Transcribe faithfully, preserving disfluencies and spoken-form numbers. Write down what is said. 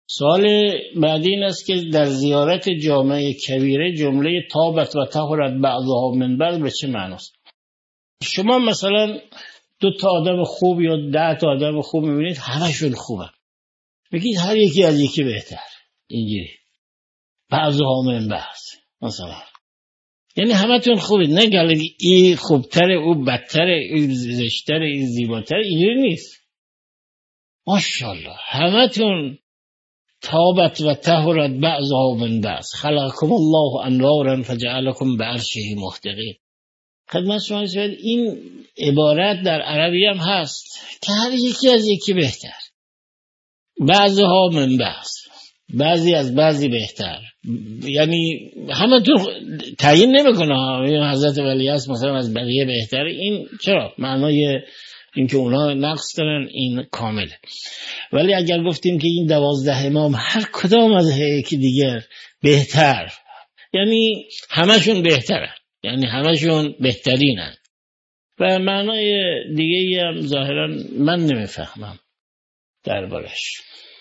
سوال بعدی این است که در زیارت جامع کبیره جمله طابت و طهرت بعضها من بعض به چه معناست؟ شما مثلا دو تا آدم خوب یا ده تا آدم خوب میبینید همشون خوبه، بگید هر یکی از یکی بهتر، اینجوری بعضها من بعض مثلا، یعنی همتون خوبید، نه گله این خوبتره او بدتره، این زشتره این زیباتره، اینجوری نیست. ماشاءالله همتون طابت و طهرت بعضها من بعض، خلقکم الله انوارا فجعلکم بعرشه محتقین. خدمت شما شاید این عبارت در عربی هم هست که هر یکی از یکی بهتر، بعضها من بعض، بعضی از بعضی بهتر، یعنی همه تو تعیین نمیکنه حضرت ولی هست مثلا از بقیه بهتر. این چرا؟ معنای این که اونا نقص دارن این کامله. ولی اگر گفتیم که این دوازده امام هر کدام از یکی دیگر بهتر، یعنی همشون بهترن، یعنی همشون بهترینن. و معنای دیگه هم ظاهرا من نمیفهمم دربارش.